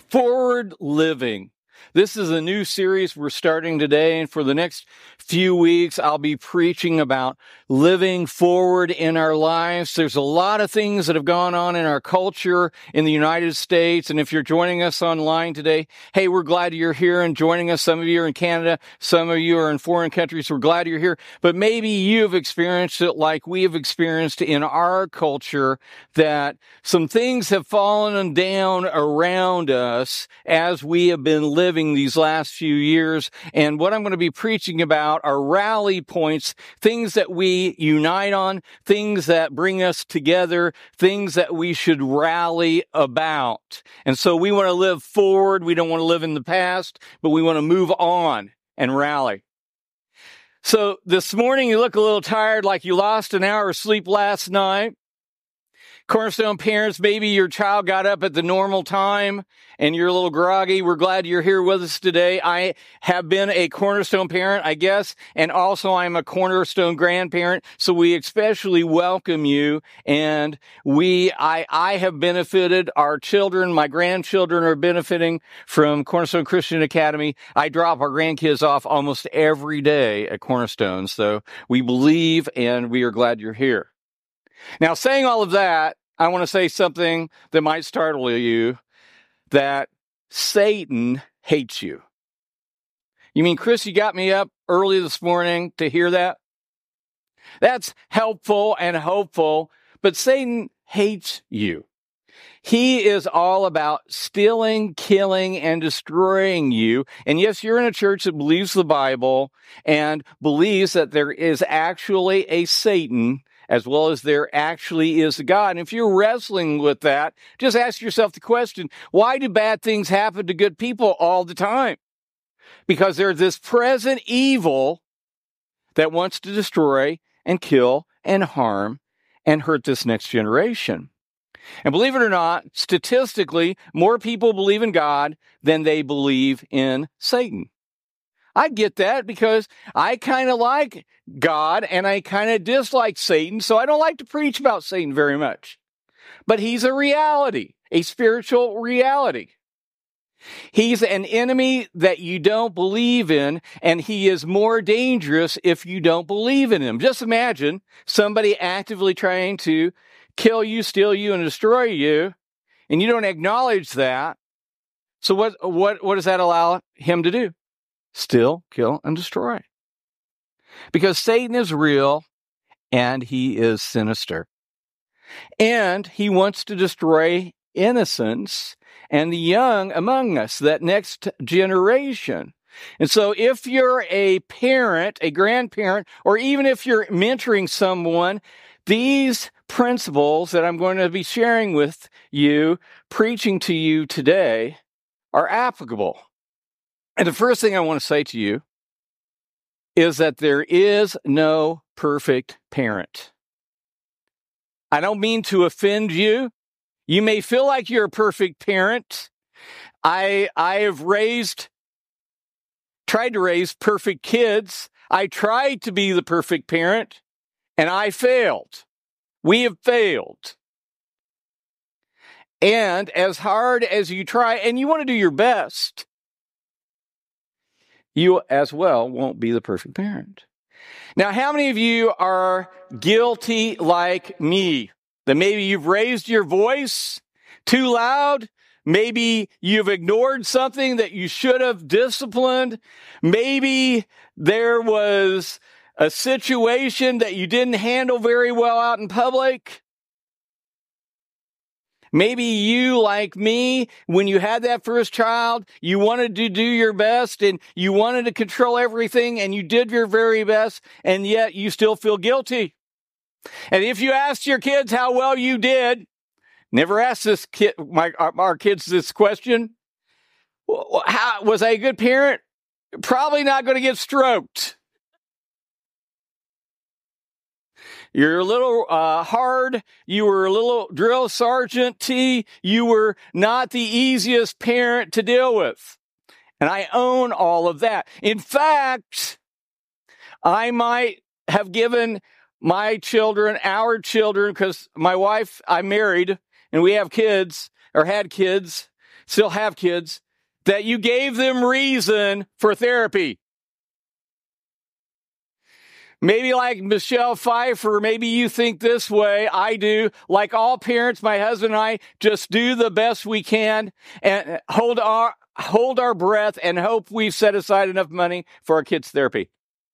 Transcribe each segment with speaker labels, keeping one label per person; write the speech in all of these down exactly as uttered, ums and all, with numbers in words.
Speaker 1: Forward living. This is a new series we're starting today, and for the next few weeks, I'll be preaching about living forward in our lives. There's a lot of things that have gone on in our culture in the United States, and if you're joining us online today, hey, we're glad you're here and joining us. Some of you are in Canada, some of you are in foreign countries. We're glad you're here, but maybe you've experienced it like we have experienced in our culture, that some things have fallen down around us as we have been living these last few years. And what I'm going to be preaching about are rally points, things that we unite on, things that bring us together, things that we should rally about. And so we want to live forward. We don't want to live in the past, but we want to move on and rally. So this morning you look a little tired, like you lost an hour of sleep last night. Cornerstone parents, maybe your child got up at the normal time and you're a little groggy. We're glad you're here with us today. I have been a Cornerstone parent, I guess, and also I'm a Cornerstone grandparent, so we especially welcome you. And we, I, I have benefited, our children, my grandchildren are benefiting from Cornerstone Christian Academy. I drop our grandkids off almost every day at Cornerstone, so we believe and we are glad you're here. Now, saying all of that, I want to say something that might startle you, that Satan hates you. You mean, Chris, you got me up early this morning to hear that? That's helpful and hopeful, but Satan hates you. He is all about stealing, killing, and destroying you. And yes, you're in a church that believes the Bible and believes that there is actually a Satan, as well as there actually is a God. And if you're wrestling with that, just ask yourself the question, why do bad things happen to good people all the time? Because there's this present evil that wants to destroy and kill and harm and hurt this next generation. And believe it or not, statistically, more people believe in God than they believe in Satan. I get that because I kind of like God and I kind of dislike Satan, so I don't like to preach about Satan very much. But he's a reality, a spiritual reality. He's an enemy that you don't believe in, and he is more dangerous if you don't believe in him. Just imagine somebody actively trying to kill you, steal you, and destroy you, and you don't acknowledge that. So what, what, what does that allow him to do? Still, kill, and destroy. Because Satan is real and he is sinister. And he wants to destroy innocence and the young among us, that next generation. And so if you're a parent, a grandparent, or even if you're mentoring someone, these principles that I'm going to be sharing with you, preaching to you today, are applicable. And the first thing I want to say to you is that there is no perfect parent. I don't mean to offend you. You may feel like you're a perfect parent. I, I have raised, tried to raise perfect kids. I tried to be the perfect parent, and I failed. We have failed. And as hard as you try, and you want to do your best, you as well won't be the perfect parent. Now, how many of you are guilty like me? That maybe you've raised your voice too loud. Maybe you've ignored something that you should have disciplined. Maybe there was a situation that you didn't handle very well out in public. Maybe you, like me, when you had that first child, you wanted to do your best and you wanted to control everything and you did your very best, and yet you still feel guilty. And if you asked your kids how well you did, never ask this kid, my, our, our kids this question, how, was I a good parent? Probably not going to get stroked. You're a little uh, hard. You were a little drill sergeant T. You were not the easiest parent to deal with. And I own all of that. In fact, I might have given my children, our children, because my wife, I'm married, and we have kids, or had kids. still have kids, that you gave them reason for therapy. Maybe like Michelle Pfeiffer, maybe you think this way. I do. Like all parents, my husband and I just do the best we can and hold our hold our breath and hope we've set aside enough money for our kids' therapy.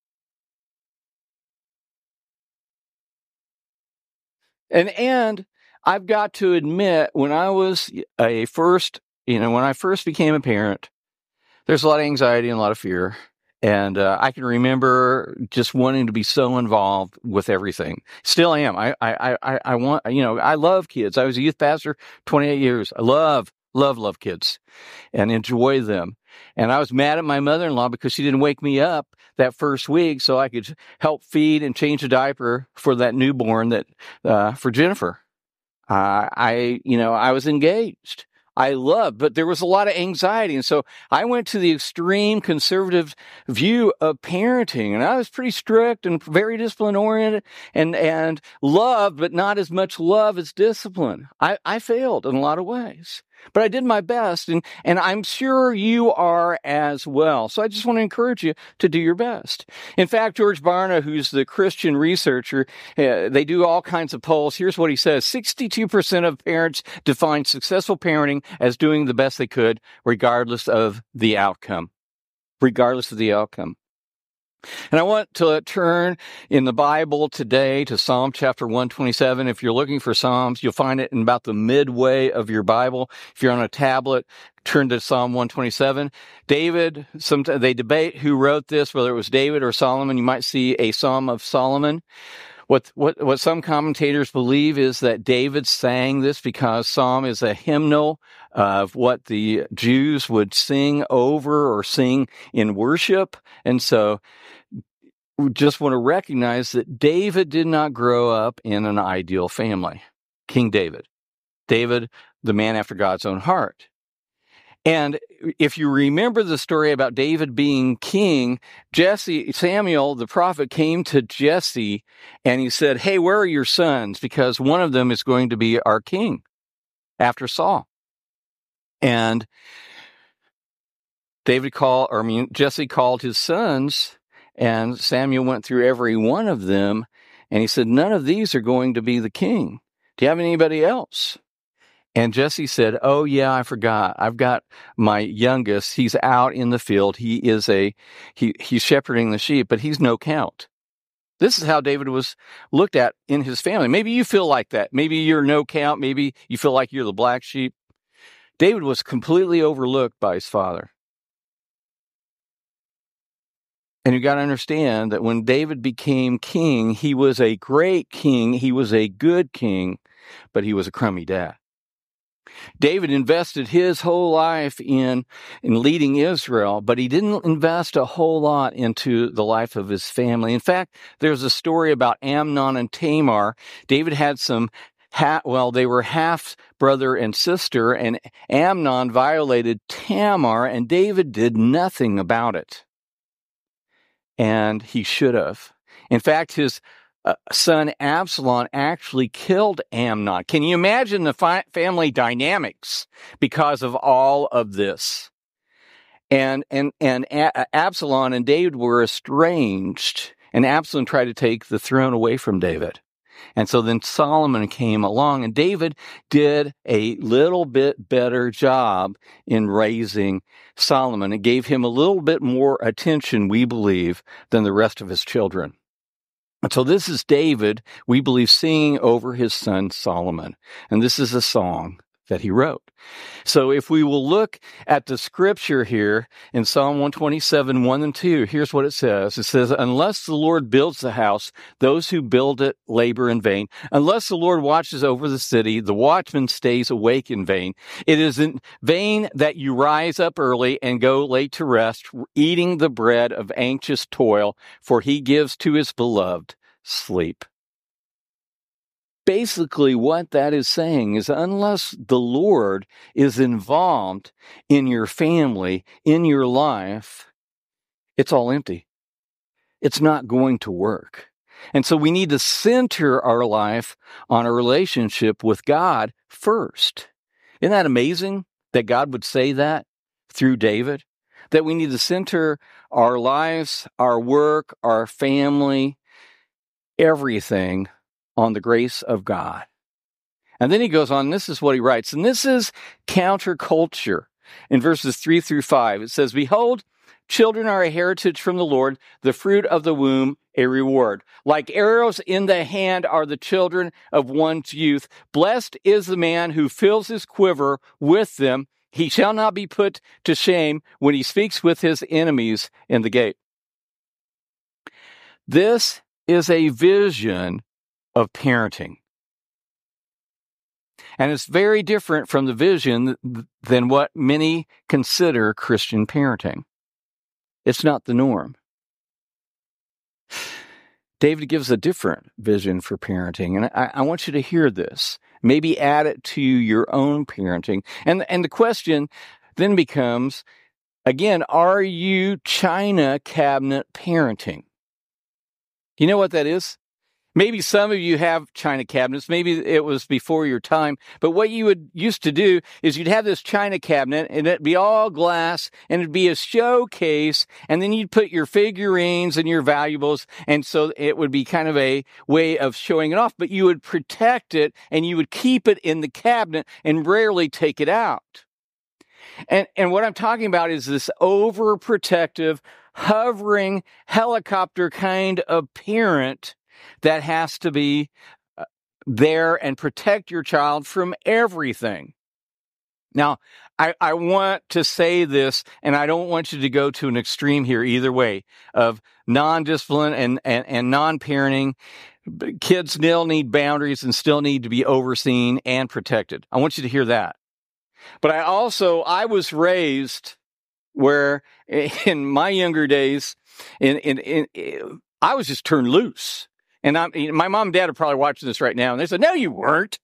Speaker 1: And and I've got to admit, when I was a first, you know, when I first became a parent, there's a lot of anxiety and a lot of fear. And uh, I can remember just wanting to be so involved with everything. Still am. I, I, I, I want, you know, I love kids. I was a youth pastor twenty-eight years. I love, love, love kids and enjoy them. And I was mad at my mother-in-law because she didn't wake me up that first week so I could help feed and change a diaper for that newborn that, uh, for Jennifer. Uh, I, you know, I was engaged. I loved, but there was a lot of anxiety. And so I went to the extreme conservative view of parenting, and I was pretty strict and very discipline oriented and, and loved, but not as much love as discipline. I, I failed in a lot of ways, but I did my best, and, and I'm sure you are as well. So I just want to encourage you to do your best. In fact, George Barna, who's the Christian researcher, uh, they do all kinds of polls. Here's what he says. sixty-two percent of parents define successful parenting as doing the best they could, regardless of the outcome. Regardless of the outcome. And I want to turn in the Bible today to Psalm chapter one twenty-seven. If you're looking for Psalms, you'll find it in about the midway of your Bible. If you're on a tablet, turn to Psalm one twenty-seven. David, some, they debate who wrote this, whether it was David or Solomon. You might see a Psalm of Solomon. What, what, what some commentators believe is that David sang this because Psalm is a hymnal of what the Jews would sing over or sing in worship. And so we just want to recognize that David did not grow up in an ideal family. King David. David, the man after God's own heart. And if you remember the story about David being king, Jesse, Samuel, the prophet, came to Jesse and he said, hey, where are your sons? Because one of them is going to be our king after Saul. And David called, or I mean, Jesse called his sons, and Samuel went through every one of them, and he said, none of these are going to be the king. Do you have anybody else? And Jesse said, oh, yeah, I forgot. I've got my youngest. He's out in the field. He is a, he, he's shepherding the sheep, but he's no count. This is how David was looked at in his family. Maybe you feel like that. Maybe you're no count. Maybe you feel like you're the black sheep. David was completely overlooked by his father. And you got to understand that when David became king, he was a great king. He was a good king, but he was a crummy dad. David invested his whole life in, in leading Israel, but he didn't invest a whole lot into the life of his family. In fact, there's a story about Amnon and Tamar. David had some, ha- well, they were half brother and sister, and Amnon violated Tamar, and David did nothing about it. And he should have. In fact, his Uh, son Absalom actually killed Amnon. Can you imagine the fi- family dynamics because of all of this? And and and A- Absalom and David were estranged, and Absalom tried to take the throne away from David. And so then Solomon came along, and David did a little bit better job in raising Solomon. It gave him a little bit more attention, we believe, than the rest of his children. And so this is David, we believe, singing over his son Solomon. And this is a song that he wrote. So if we will look at the scripture here in Psalm one twenty-seven, one and two, here's what it says. It says, unless the Lord builds the house, those who build it labor in vain. Unless the Lord watches over the city, the watchman stays awake in vain. It is in vain that you rise up early and go late to rest, eating the bread of anxious toil, for he gives to his beloved sleep. Basically, what that is saying is unless the Lord is involved in your family, in your life, it's all empty. It's not going to work. And so we need to center our life on a relationship with God first. Isn't that amazing? that God would say that through David? That we need to center our lives, our work, our family, everything on the grace of God. And then he goes on, this is what he writes, and this is counterculture. In verses three through five, it says, "Behold, children are a heritage from the Lord, the fruit of the womb a reward. Like arrows in the hand are the children of one's youth. Blessed is the man who fills his quiver with them. He shall not be put to shame when he speaks with his enemies in the gate." This is a vision of parenting. And it's very different from the vision than what many consider Christian parenting. It's not the norm. David gives a different vision for parenting, and I, I want you to hear this. Maybe add it to your own parenting. And, and the question then becomes, again, are you China cabinet parenting? You know what that is? Maybe some of you have China cabinets. Maybe it was before your time. But what you would used to do is you'd have this China cabinet, and it'd be all glass, and it'd be a showcase, and then you'd put your figurines and your valuables, and so it would be kind of a way of showing it off. But you would protect it, and you would keep it in the cabinet and rarely take it out. And, and what I'm talking about is this overprotective, hovering helicopter kind of parent that has to be there and protect your child from everything. Now, I, I want to say this, and I don't want you to go to an extreme here either way, of non-discipline and, and, and non-parenting. Kids still need boundaries and still need to be overseen and protected. I want you to hear that. But I also, I was raised where in my younger days, in, in, in I was just turned loose. And I'm, my mom and dad are probably watching this right now, and they said, "No, you weren't."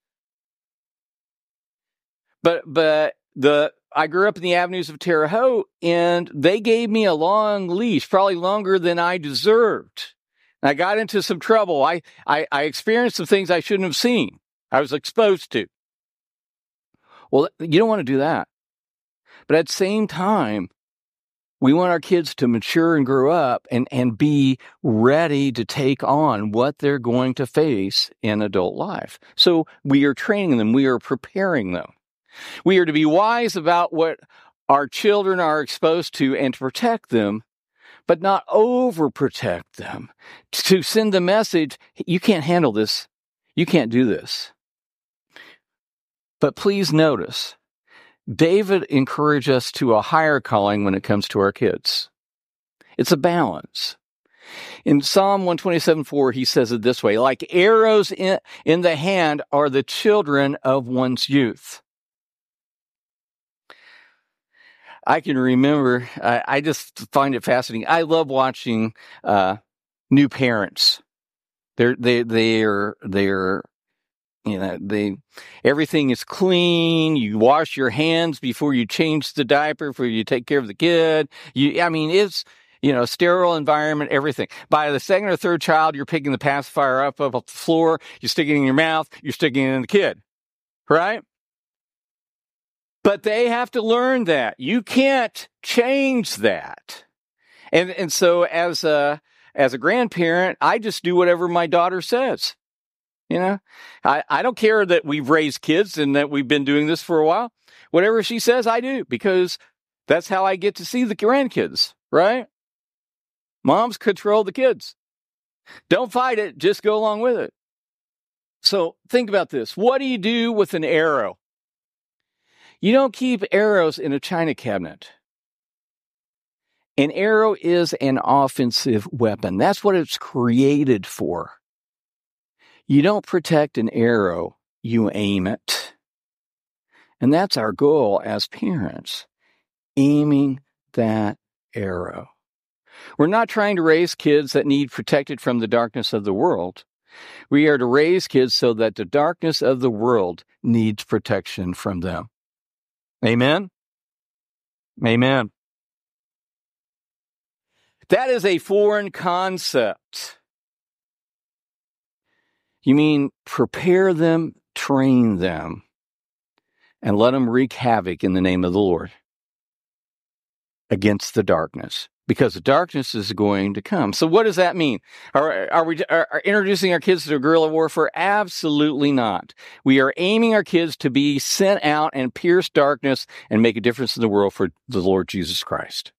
Speaker 1: But but the I grew up in the avenues of Terre Haute, and they gave me a long leash, probably longer than I deserved. And I got into some trouble. I, I I experienced some things I shouldn't have seen. I was exposed to. Well, you don't want to do that. But at the same time, we want our kids to mature and grow up and, and be ready to take on what they're going to face in adult life. So we are training them. We are preparing them. We are to be wise about what our children are exposed to and to protect them, but not overprotect them. To send the message, you can't handle this. You can't do this. But please notice, David encouraged us to a higher calling when it comes to our kids. It's a balance. In Psalm one twenty-seven four, he says it this way, "Like arrows in, in the hand are the children of one's youth." I can remember, I, I just find it fascinating. I love watching uh, new parents. They're, they, they're, they're, You know, they, everything is clean. You wash your hands before you change the diaper, before you take care of the kid. You, I mean, it's, you know, sterile environment, everything. By the second or third child, you're picking the pacifier up off the floor. You're sticking it in your mouth. You're sticking it in the kid, right? But they have to learn that. You can't change that. And, and so as a, as a grandparent, I just do whatever my daughter says. You know, I, I don't care that we've raised kids and that we've been doing this for a while. Whatever she says, I do, because that's how I get to see the grandkids, right? Moms control the kids. Don't fight it. Just go along with it. So think about this. What do you do with an arrow? You don't keep arrows in a china cabinet. An arrow is an offensive weapon. That's what it's created for. You don't protect an arrow, you aim it. And that's our goal as parents, aiming that arrow. We're not trying to raise kids that need protected from the darkness of the world. We are to raise kids so that the darkness of the world needs protection from them. Amen? Amen. That is a foreign concept. You mean prepare them, train them. and let them wreak havoc in the name of the Lord against the darkness, because the darkness is going to come. So what does that mean? Are, are we are, are introducing our kids to guerrilla warfare? Absolutely not. We are aiming our kids to be sent out and pierce darkness and make a difference in the world for the Lord Jesus Christ.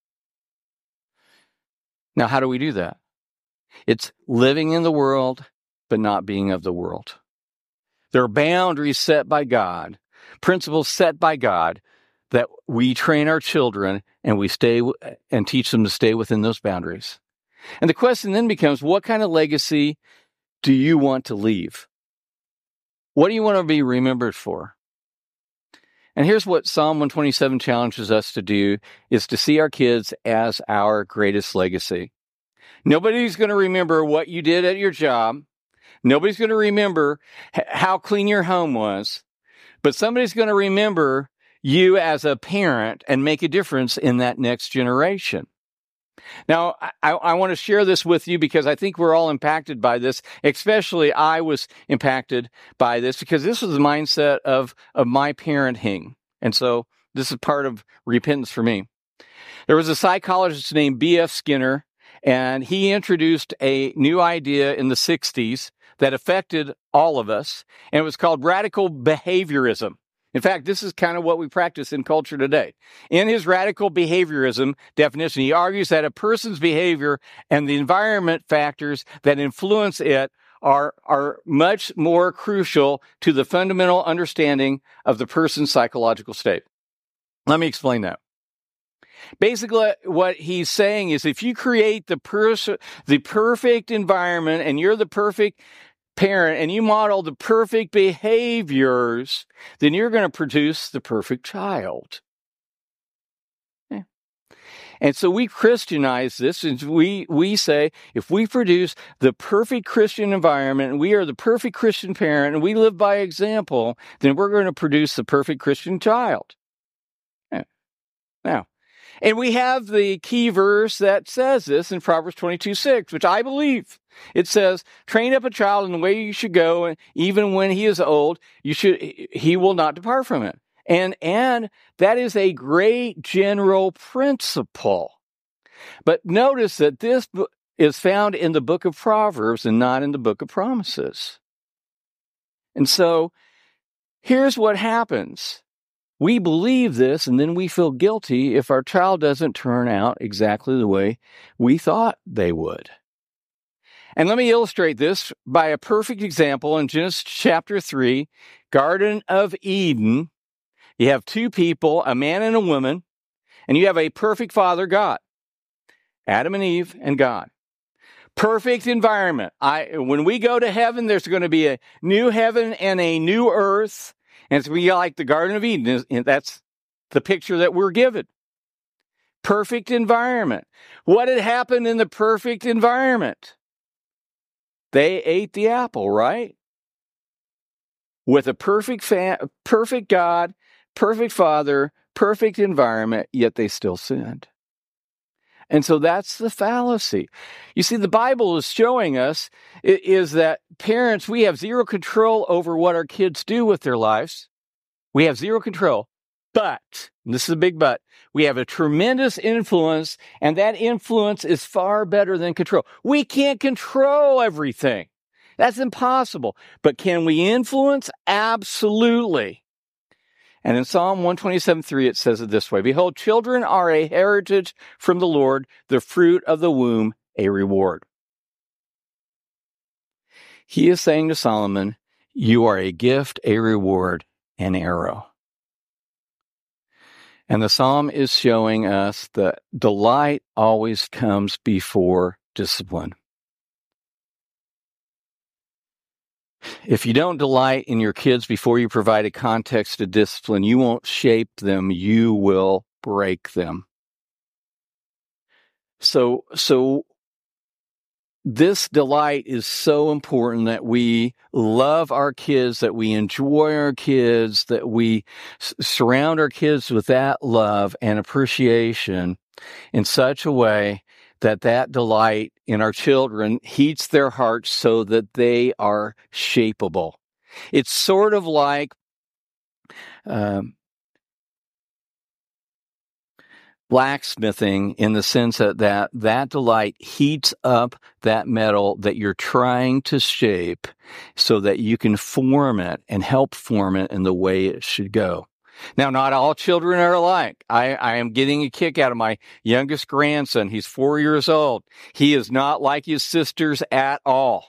Speaker 1: Now, how do we do that? It's living in the world, but not being of the world. There are boundaries set by God, principles set by God, that we train our children and we stay and teach them to stay within those boundaries. And the question then becomes, what kind of legacy do you want to leave? What do you want to be remembered for? And here's what Psalm one twenty-seven challenges us to do, is to see our kids as our greatest legacy. Nobody's going to remember what you did at your job. Nobody's going to remember h- how clean your home was. But somebody's going to remember you as a parent and make a difference in that next generation. Now, I, I want to share this with you because I think we're all impacted by this. Especially I was impacted by this because this was the mindset of, of my parenting. And so this is part of repentance for me. There was a psychologist named B F Skinner, and he introduced a new idea in the sixties that affected all of us, and it was called radical behaviorism. In fact, this is kind of what we practice in culture today. In his radical behaviorism definition, he argues that a person's behavior and the environment factors that influence it are, are much more crucial to the fundamental understanding of the person's psychological state. Let me explain that. Basically, what he's saying is if you create the, pers- the perfect environment and you're the perfect parent and you model the perfect behaviors, then you're going to produce the perfect child. Yeah. And so we Christianize this, and we, we say if we produce the perfect Christian environment and we are the perfect Christian parent and we live by example, then we're going to produce the perfect Christian child. Yeah. Now, and we have the key verse that says this in Proverbs twenty-two six, which I believe. It says, train up a child in the way you should go, and even when he is old, you should he will not depart from it. And, and that is a great general principle. But notice that this is found in the book of Proverbs and not in the book of Promises. And so here's what happens. We believe this, and then we feel guilty if our child doesn't turn out exactly the way we thought they would. And let me illustrate this by a perfect example in Genesis chapter three, Garden of Eden. You have two people, a man and a woman, and you have a perfect father, God. Adam and Eve and God. Perfect environment. I, when we go to heaven, there's going to be a new heaven and a new earth. And it's going to be like the Garden of Eden. And that's the picture that we're given. Perfect environment. What had happened in the perfect environment? They ate the apple, right? With a perfect, fa- perfect God, perfect Father, perfect environment, yet they still sinned. And so that's the fallacy. You see, the Bible is showing us is that parents, we have zero control over what our kids do with their lives. We have zero control. But, and this is a big but, we have a tremendous influence, and that influence is far better than control. We can't control everything. That's impossible. But can we influence? Absolutely. And in Psalm one twenty-seven three, it says it this way, behold, children are a heritage from the Lord, the fruit of the womb, a reward. He is saying to Solomon, you are a gift, a reward, an arrow. And the psalm is showing us that delight always comes before discipline. If you don't delight in your kids before you provide a context to discipline, you won't shape them, you will break them. So, so this delight is so important that we love our kids, that we enjoy our kids, that we s- surround our kids with that love and appreciation in such a way that that delight in our children heats their hearts so that they are shapeable. It's sort of like um, blacksmithing in the sense that, that that delight heats up that metal that you're trying to shape so that you can form it and help form it in the way it should go. Now, not all children are alike. I, I am getting a kick out of my youngest grandson. He's four years old. He is not like his sisters at all.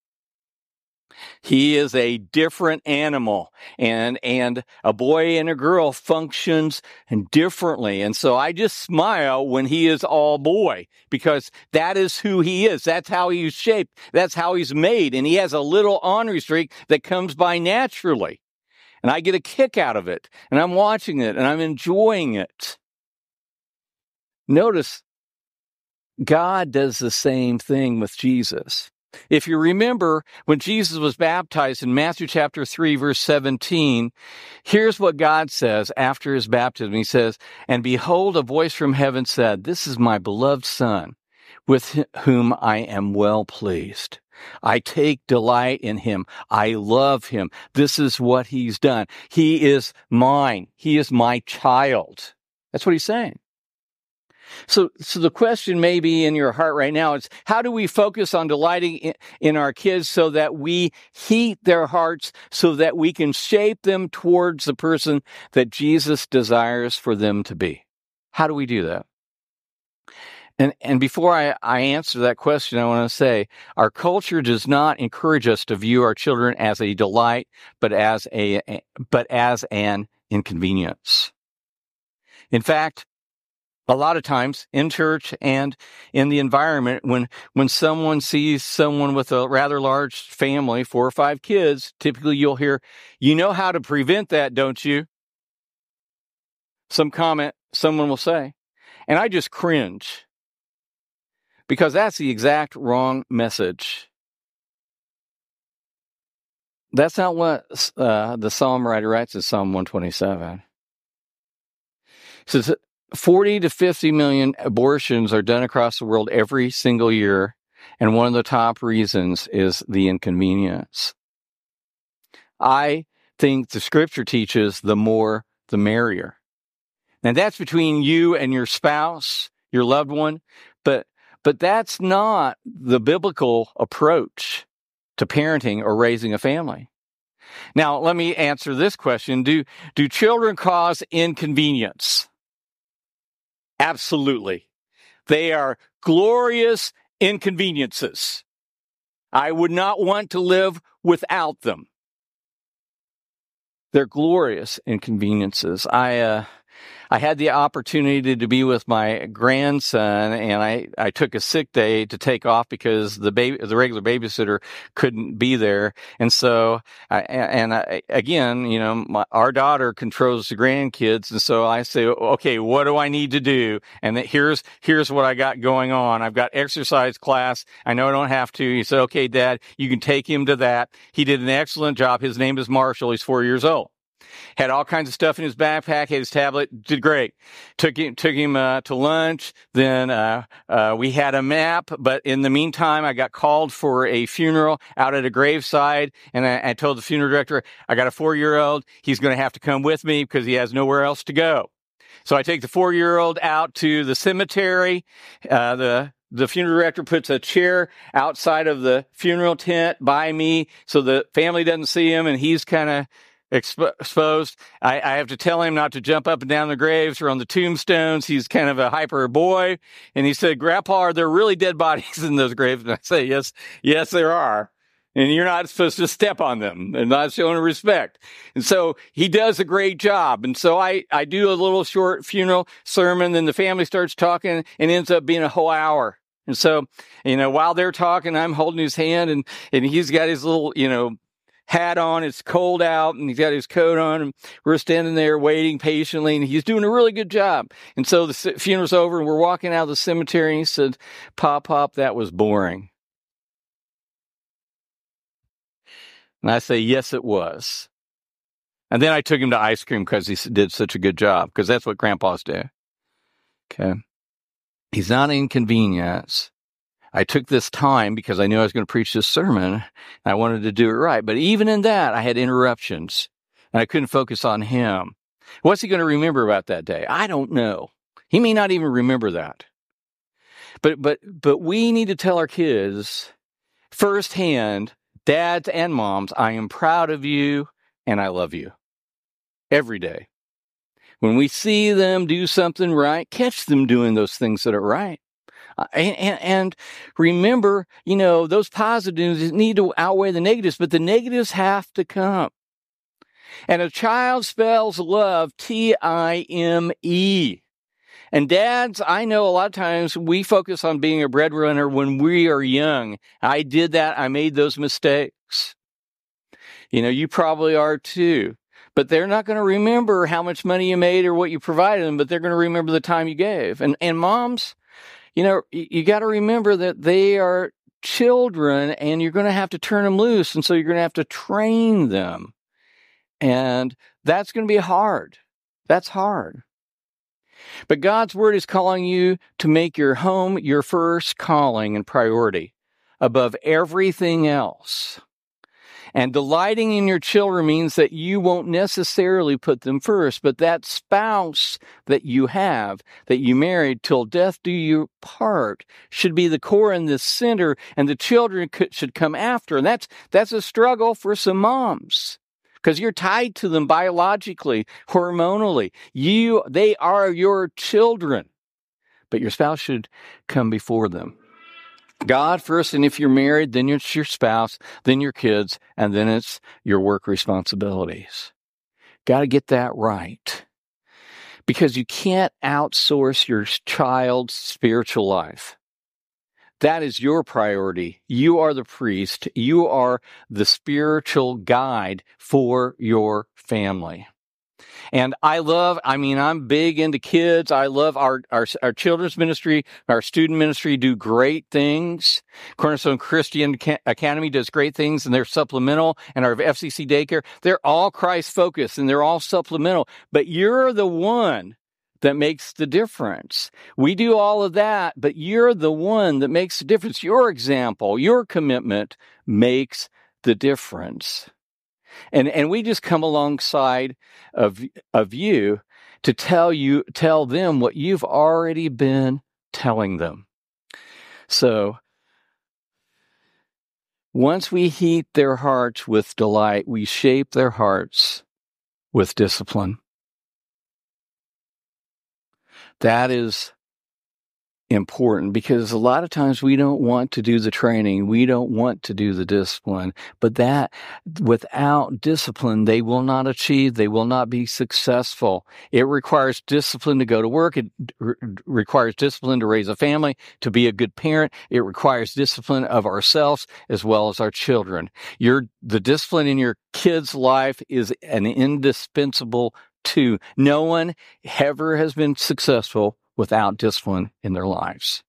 Speaker 1: He is a different animal, and and a boy and a girl functions differently. And so I just smile when he is all boy, because that is who he is. That's how he's shaped. That's how he's made. And he has a little ornery streak that comes by naturally. And I get a kick out of it, and I'm watching it, and I'm enjoying it. Notice, God does the same thing with Jesus. If you remember, when Jesus was baptized in Matthew chapter three, verse seventeen, here's what God says after his baptism. He says, "And behold, a voice from heaven said, 'This is my beloved Son, with whom I am well pleased. I take delight in him. I love him. This is what he's done. He is mine. He is my child.'" That's what he's saying. So, so the question may be in your heart right now is, how do we focus on delighting in, in our kids so that we heat their hearts, so that we can shape them towards the person that Jesus desires for them to be? How do we do that? And, and before I, I answer that question, I want to say our culture does not encourage us to view our children as a delight, but as a, but as an inconvenience. In fact, a lot of times in church and in the environment, when, when someone sees someone with a rather large family, four or five kids, typically you'll hear, "You know how to prevent that, don't you?" Some comment someone will say. And I just cringe, because that's the exact wrong message. That's not what uh, the psalm writer writes in Psalm one twenty-seven. It says, forty to fifty million abortions are done across the world every single year, and one of the top reasons is the inconvenience. I think the scripture teaches the more, the merrier. And that's between you and your spouse, your loved one, but but that's not the biblical approach to parenting or raising a family. Now, let me answer this question. Do, do children cause inconvenience? Absolutely. They are glorious inconveniences. I would not want to live without them. They're glorious inconveniences. I uh, I had the opportunity to be with my grandson, and I, I took a sick day to take off because the baby, the regular babysitter couldn't be there. And so, I, and I, again, you know, my, our daughter controls the grandkids. And so I say, okay, what do I need to do? And that here's, here's what I got going on. I've got exercise class. I know I don't have to. He said, okay, Dad, you can take him to that. He did an excellent job. His name is Marshall. He's four years old. Had all kinds of stuff in his backpack, had his tablet, did great. Took him, took him uh, to lunch. Then uh, uh, we had a map, but in the meantime, I got called for a funeral out at a graveside, and I, I told the funeral director, I got a four-year-old. He's going to have to come with me because he has nowhere else to go. So I take the four-year-old out to the cemetery. Uh, the The funeral director puts a chair outside of the funeral tent by me so the family doesn't see him, and he's kind of exposed. I, I have to tell him not to jump up and down the graves or on the tombstones. He's kind of a hyper boy. And he said, Grandpa, are there really dead bodies in those graves? And I say, yes, yes, there are. And you're not supposed to step on them and not showing respect. And so he does a great job. And so I, I do a little short funeral sermon, then the family starts talking and ends up being a whole hour. And so, you know, while they're talking, I'm holding his hand, and, and he's got his little, you know, hat on. It's cold out, and he's got his coat on, and we're standing there waiting patiently, and he's doing a really good job. And so the funeral's over, and we're walking out of the cemetery, and he said, Pop, Pop, that was boring. And I say, yes, it was. And then I took him to ice cream because he did such a good job, because that's what grandpas do. Okay. He's not an inconvenience. I took this time because I knew I was going to preach this sermon. And I wanted to do it right. But even in that, I had interruptions. and I couldn't focus on him. What's he going to remember about that day? I don't know. He may not even remember that. But but but we need to tell our kids firsthand, dads and moms, I am proud of you and I love you every day. When we see them do something right, catch them doing those things that are right. Uh, and, and, and remember, you know, those positives need to outweigh the negatives, but the negatives have to come. And a child spells love T I M E. And dads, I know a lot of times we focus on being a breadwinner when we are young. I did that. I made those mistakes. You know, you probably are too. But they're not going to remember how much money you made or what you provided them, but they're going to remember the time you gave. And and moms, you know, you, you got to remember that they are children and you're going to have to turn them loose. And so you're going to have to train them. And that's going to be hard. That's hard. But God's word is calling you to make your home your first calling and priority above everything else. And delighting in your children means that you won't necessarily put them first, but that spouse that you have, that you married till death do you part, should be the core and the center, and the children could, should come after. And that's that's a struggle for some moms, because you're tied to them biologically, hormonally. You, they are your children, but your spouse should come before them. God first, and if you're married, then it's your spouse, then your kids, and then it's your work responsibilities. Got to get that right. Because you can't outsource your child's spiritual life. That is your priority. You are the priest. You are the spiritual guide for your family. And I love, I mean, I'm big into kids. I love our, our, our children's ministry, our student ministry do great things. Cornerstone Christian Academy does great things, and they're supplemental. And our F C C daycare, they're all Christ-focused, and they're all supplemental. But you're the one that makes the difference. We do all of that, but you're the one that makes the difference. Your example, your commitment makes the difference. And and we just come alongside of of you to tell you tell them what you've already been telling them. So once we heat their hearts with delight, we shape their hearts with discipline. That is important, because a lot of times we don't want to do the training. We don't want to do the discipline. But that, without discipline, they will not achieve. They will not be successful. It requires discipline to go to work. It re- requires discipline to raise a family, to be a good parent. It requires discipline of ourselves as well as our children. Your, the discipline in your kid's life is an indispensable tool. No one ever has been successful without discipline in their lives.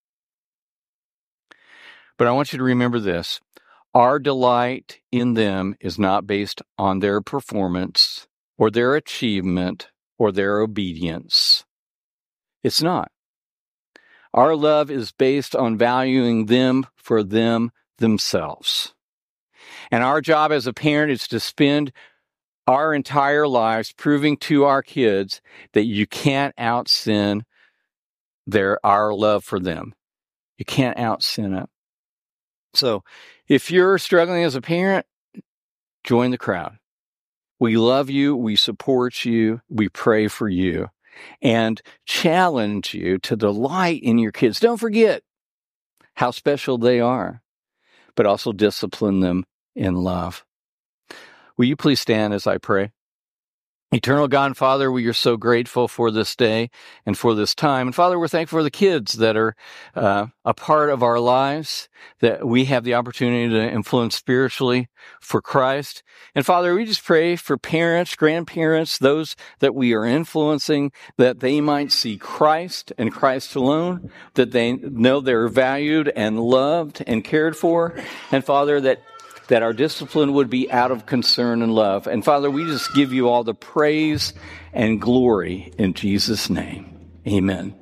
Speaker 1: But I want you to remember this. Our delight in them is not based on their performance or their achievement or their obedience. It's not. Our love is based on valuing them for them themselves. And our job as a parent is to spend our entire lives proving to our kids that you can't out-sin their our love for them. You can't out-sin it. So if you're struggling as a parent, join the crowd. We love you. We support you. We pray for you and challenge you to delight in your kids. Don't forget how special they are, but also discipline them in love. Will you please stand as I pray? Eternal God and Father, we are so grateful for this day and for this time. And Father, we're thankful for the kids that are uh, a part of our lives, that we have the opportunity to influence spiritually for Christ. And Father, we just pray for parents, grandparents, those that we are influencing, that they might see Christ and Christ alone, that they know they're valued and loved and cared for. And Father, that that our discipline would be out of concern and love. And Father, we just give you all the praise and glory in Jesus' name. Amen.